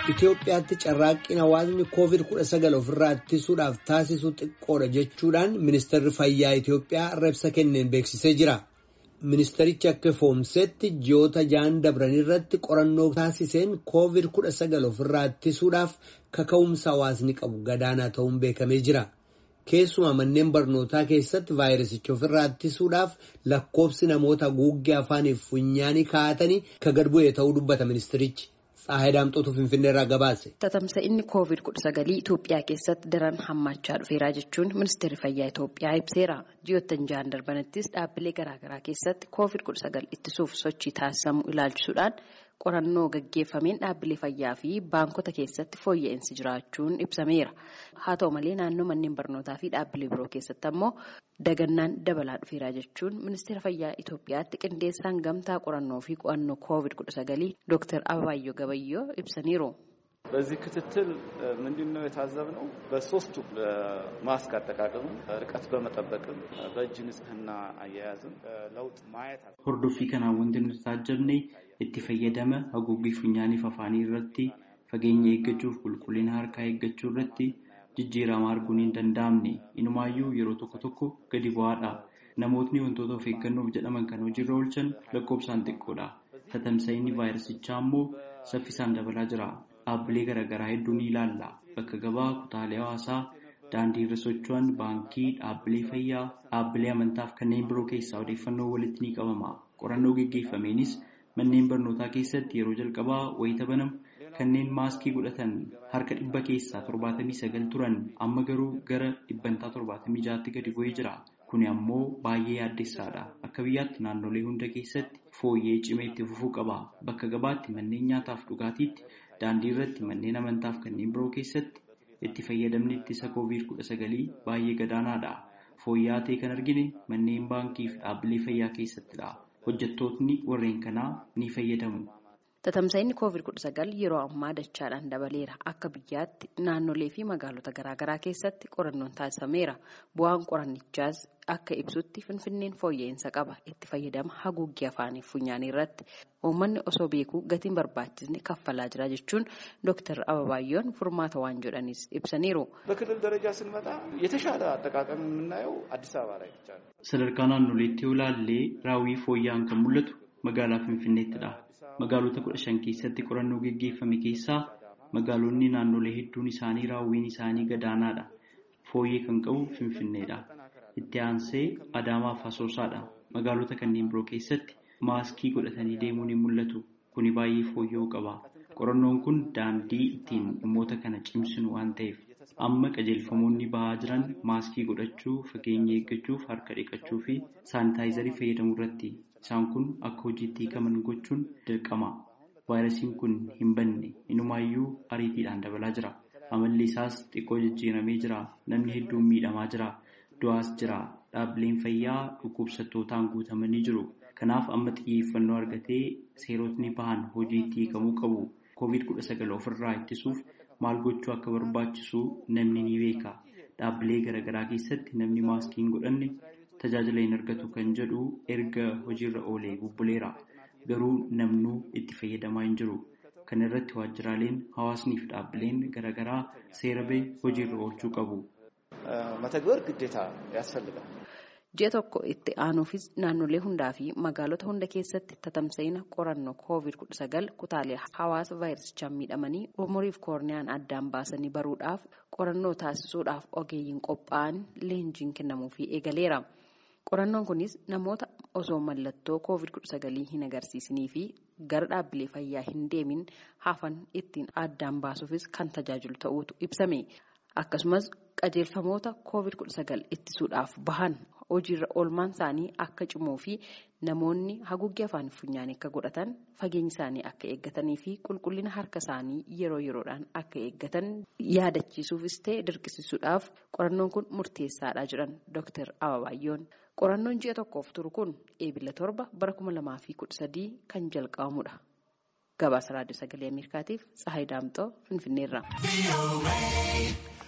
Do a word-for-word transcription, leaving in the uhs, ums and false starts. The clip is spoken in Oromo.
Itoophiyaatti carraaqqina hawaasni koovid kudha sagal ofirraa ittisuudhaaf taasisu xiqqoodha jechuudhaan ministeerri fayyaa Itoophiyaa ibsa kenneen beeksisee jira. Ministeerichi akka ifoomsetti ji'oota ja'an dabran irratti qorannoo taasiseen koovid kudha sagal ofirraa ittisuudhaaf kaka'umsa hawaasni qabu gadaanaa ta'uun beekamee jira. Keessumaa manneen barnootaa keessatti vaayirasicha ofirraa ittisuudhaaf lakkoofsi namoota haguuggee afaaniif funyaanii kaa'atanii ka gad bu'e ta'uu dubbata ministeerichi. Saahidaamtoota Finfinneerraa gabaase. Tatamsa'inni koovid kudha sagal Itoophiyaa keessatti daran hammachaa dhufeera jechuun ministeerri fayyaa Itoophiyaa ibseera. Ji'oottan ja'an darbanittis dhaabbilee garaagaraa keessatti koovid kudha sagal ittisuuf sochii taasisamu ilaalchisuudhaan qorannoo gaggeeffameen dhaabbilee fayyaa fi baankota keessatti fooyya'insi jiraachuun ibsameera. Haa ta'u malee naannoo manneen barnootaa fi dhaabbilee biroo keessatti ammoo dagannaan dabalaa dhufeera jechuun ministeera fayyaa Itoophiyaatti qindeessaan gamtaa qorannoo fi qo'annoo koovid kudha sagal Dooktar Ababaayyo Gabayyoo ibsaniiru. በዚህ ክትትል ምንድነው የታዘብነው? በሶስቱ ማስክ አጠቃቀም ርቀት በመጠበቅም በእጅ ንጽህና አያያዝም ለውጥ ማየት አለ። ሆርዶፊ ከናን ወንድ ንታጀብኔ itti fayyadama haguuggii funyaanii afaanii irratti fageenya eeggachuuf qulqullina harkaa eeggachuu irratti jijjiirama arguun hin danda'amne inumaayyuu yeroo tokko tokko gadi bu'aadha. Namootni wantoota of eeggannoof jedhaman kan hojiirra oolchan lakkoofsaan xiqqoodha. Tatamsa'inni vaayirasichaa ammoo saffisaan dabalaa jira. Dhaabbilee garaagaraa hedduu ni ilaalla. Bakka gabaa, kutaalee hawaasaa, daandii irra socho'an, baankii, dhaabbilee fayyaa, dhaabbilee amantaaf kanneen biroo keessaa odeeffannoo walitti ni qabama. Qorannoo gaggeeffameenis manneen barnootaa keessatti yeroo jalqabaa wayita banamu kanneen maaskii godhatan harka dhibba keessaa torbaatamii sagal turan amma garuu gara dhibbantaa torbaatamii ja'atti gadi bu'ee jira. Kuni ammoo baay'ee yaaddessaadha. Akka biyyaatti naannolee hunda keessatti fooyyee cimee itti fufuu qaba. Bakka gabaatti manneen nyaataaf dhugaatiitti daandii irratti manneen amantaaf kanneen biroo keessatti itti fayyadamni ittisa koovid kudha sagal baay'ee gadaanaadha. Fooyya'aa ta'e kan argine manneen baankii fi dhaabbilee fayyaa keessattidha. Hojjettootni warreen kanaa ni fayyadamu. Tatamsa'inni koovid kudha sagal yeroo ammaa dachaadhaan dabaleera. Akka biyyaatti naannolee fi magaalota garaagaraa keessatti qorannoon taasifameera. Bu'aan qorannichaas akka ibsutti Finfinneen fooyya'insa qaba. Itti fayyadama haguuggii afaanii funyaanii irratti uummanni osoo beekuu gatiin barbaachisne kaffalaa jira jechuun Dooktar Ababaayyoon furmaata waan jedhanis ibsaniiru. በክልል ደረጃ ስንመጣ የተሻለ አጠቃቀም የምናየው አዲስ አበባ ላይ ብቻ ነው። Sadarkaa naannoleetti yoo ilaalle raawwii fooyya'aan kan mul'atu magaalaa Finfinneettidha. Magaalota kudha shan keessatti qorannoo gaggeeffame keessaa magaalonni naannolee hedduun isaanii raawwiin isaanii gadaanaadha. Fooyyee kan qabu Finfinneedha. Itti aansee Adaamaa fi Asoosaadha. Magaalota kanneen biroo keessatti maaskii godhatanii deemuun ni mul'atu. Kuni baay'ee fooyya'uu qaba. Qorannoon kun daandii ittiin dhimmoota kana cimsinu waan ta'eef amma qajeelfamoonni bahaa jiran maaskii godhachuu, fageenya eeggachuuf, harka dhiqachuu fi saanitaayizarii fayyadamuu irratti. Isaan kun akka hojiitti hiikaman gochuun dirqama. Vaayirasiin kun hin banne inumaayyuu ariitiidhaan dabalaa jira. Amalli isaas xiqqoo jijjiiramee jira. Namni hedduun miidhamaa jira. Du'aas jira. Dhaabbileen fayyaa dhukkubsattootaan guutamanii jiru. Kanaaf amma xiyyeeffannoo argatee seerotni bahan hojiitti hiikamuu qabu. koovid kudha sagal ofirraa ittisuuf maal gochuu akka barbaachisu namni ni beeka. Dhaabbilee garaagaraa keessatti namni maaskii hin godhanne tajaajila hin argatu kan jedhu erga hojiirra oolee bubbuleera. Garuu namnuu itti fayyadamaa hin jiru. Kana irratti waajjiraaleen hawaasnii fi dhaabbileen garaagaraa seera ba'e hojiirra oolchuu qabu. መተግበር ግዴታ ያስፈልጋል። Ji'a tokko itti aanuufis naannolee hundaa fi magaalota hunda keessatti tatamsa'ina qorannoo koovid kudha sagal kutaalee hawaasa vaayirasichaan miidhamanii umuriif koorniyaan addaan baasanii baruudhaaf qorannoo taasisuudhaaf ogeeyyiin qophaa'an leenjiin kennamuufii eegaleera. Qorannoon kunis namoota osoo mallattoo koovid kudha sagal hin agarsiisinii fi gara dhaabbilee fayyaa hin deemin hafan ittiin addaan baasuufis kan tajaajilu ta'uutu ibsame. Akkasumas qajeelfamoota koovid kudha sagal ittisuudhaaf bahan hojiirra oolmaan isaanii akka cimuu fi namoonni haguuggii afaanii funyaanii akka godhatan fageenyi isaanii akka eeggatanii fi qulqullina harka isaanii yeroo yeroodhaan akka eeggatan yaadachiisuufis ta'e dirqisiisuudhaaf qorannoon kun murteessaadha jedhan Dooktar Ababaayyoon. Qorannoon ji'a tokkoof turu kun eebila torba bara kuma lamaa fi kudha sadii kan jalqabamudha. Gabaasa Raadiyoo Sagalee Ameerikaatiif Tsahaay Daamxoo Finfinneerraa.